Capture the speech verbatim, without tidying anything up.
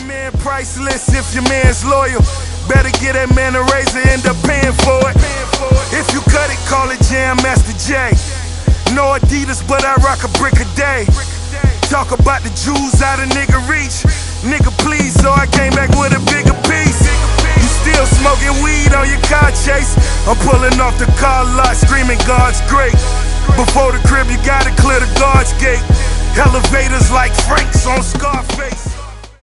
man priceless if your man's loyal. Better get that man a raise and end up paying for it. If you cut it, call it Jam Master Jay. No Adidas, but I rock a brick a day. Talk about the jewels out of nigga reach. Nigga please, so I came back with a bigger piece. You still smoking weed on your car chase. I'm pulling off the car lot screaming God's great. Before the crib you gotta clear the God's gate. Elevators like Frank's on Scarface.